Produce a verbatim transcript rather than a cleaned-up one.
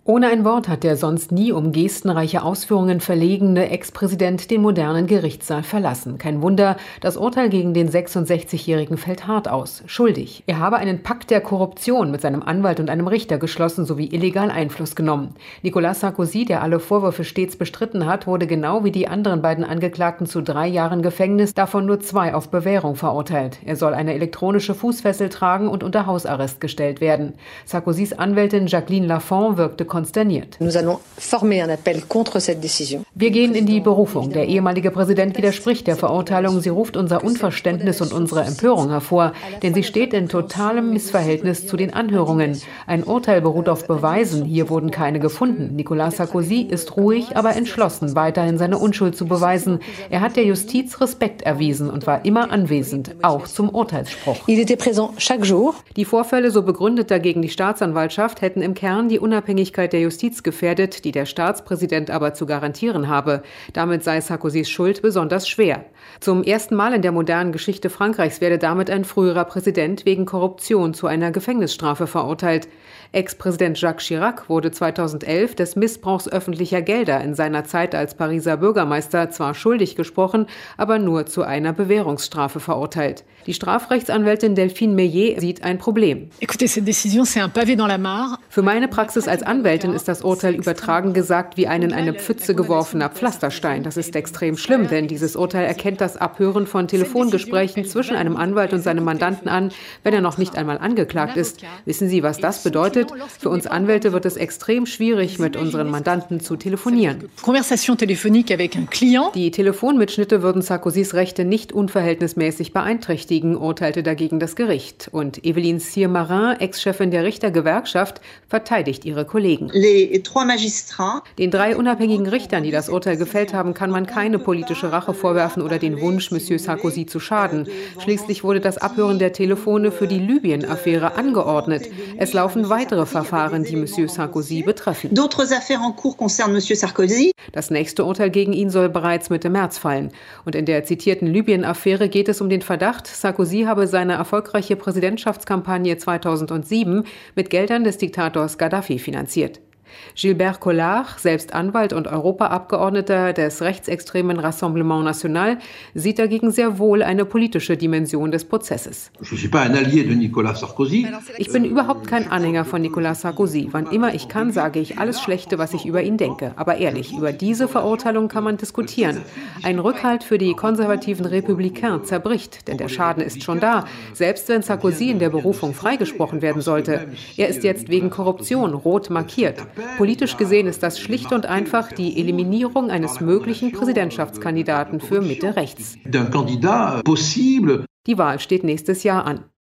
Ohne ein Wort hat der sonst nie um gestenreiche Ausführungen verlegene Ex-Präsident den modernen Gerichtssaal verlassen. Kein Wunder, das Urteil gegen den sechsundsechzigjährigen fällt hart aus. Schuldig. Er habe einen Pakt der Korruption mit seinem Anwalt und einem Richter geschlossen sowie illegal Einfluss genommen. Nicolas Sarkozy, der alle Vorwürfe stets bestritten hat, wurde genau wie die anderen beiden Angeklagten zu drei Jahren Gefängnis, davon nur zwei auf Bewährung verurteilt. Er soll eine elektronische Fußfessel tragen und unter Hausarrest gestellt werden. Sarkozys Anwältin Jacqueline Lafont wirkte konsterniert. Wir gehen in die Berufung. Der ehemalige Präsident widerspricht der Verurteilung. Sie ruft unser Unverständnis und unsere Empörung hervor, denn sie steht in totalem Missverhältnis zu den Anhörungen. Ein Urteil beruht auf Beweisen. Hier wurden keine gefunden. Nicolas Sarkozy ist ruhig, aber entschlossen, weiterhin seine Unschuld zu beweisen. Er hat der Justiz Respekt erwiesen und war immer anwesend, auch zum Urteilsspruch. Die Vorfälle, so begründet dagegen die Staatsanwaltschaft, hätten im Kern die Unabhängigkeit der Justiz gefährdet, die der Staatspräsident aber zu garantieren habe. Damit sei Sarkozys Schuld besonders schwer. Zum ersten Mal in der modernen Geschichte Frankreichs werde damit ein früherer Präsident wegen Korruption zu einer Gefängnisstrafe verurteilt. Ex-Präsident Jacques Chirac wurde zweitausendelf des Missbrauchs öffentlicher Gelder in seiner Zeit als Pariser Bürgermeister zwar schuldig gesprochen, aber nur zu einer Bewährungsstrafe verurteilt. Die Strafrechtsanwältin Delphine Meillet sieht ein Problem. Für meine Praxis als Anwältin ist das Urteil übertragen gesagt wie ein in eine Pfütze geworfener Pflasterstein. Das ist extrem schlimm, denn dieses Urteil erkennt das Abhören von Telefongesprächen zwischen einem Anwalt und seinem Mandanten an, wenn er noch nicht einmal angeklagt ist. Wissen Sie, was das bedeutet? Für uns Anwälte wird es extrem schwierig, mit unseren Mandanten zu telefonieren. Die Telefonmitschnitte würden Sarkozys Rechte nicht unverhältnismäßig beeinträchtigen, urteilte dagegen das Gericht. Und Evelyne Cyr-Marin, Ex-Chefin der Richtergewerkschaft, verteidigt ihre Kollegen. Den drei unabhängigen Richtern, die das Urteil gefällt haben, kann man keine politische Rache vorwerfen oder den Wunsch, Monsieur Sarkozy zu schaden. Schließlich wurde das Abhören der Telefone für die Libyen-Affäre angeordnet. Es laufen weitere Verfahren, die Monsieur Sarkozy betreffen. Das nächste Urteil gegen ihn soll bereits Mitte März fallen. Und in der zitierten Libyen-Affäre geht es um den Verdacht, Sarkozy habe seine erfolgreiche Präsidentschaftskampagne zweitausendsieben mit Geldern des Diktators Gaddafi finanziert. Gilbert Collard, selbst Anwalt und Europaabgeordneter des rechtsextremen Rassemblement National, sieht dagegen sehr wohl eine politische Dimension des Prozesses. Ich bin überhaupt kein Anhänger von Nicolas Sarkozy. Wann immer ich kann, sage ich alles Schlechte, was ich über ihn denke. Aber ehrlich, über diese Verurteilung kann man diskutieren. Ein Rückhalt für die konservativen Républicains zerbricht, denn der Schaden ist schon da, selbst wenn Sarkozy in der Berufung freigesprochen werden sollte. Er ist jetzt wegen Korruption rot markiert. Politisch gesehen ist das schlicht und einfach die Eliminierung eines möglichen Präsidentschaftskandidaten für Mitte rechts. Die Wahl steht nächstes Jahr an.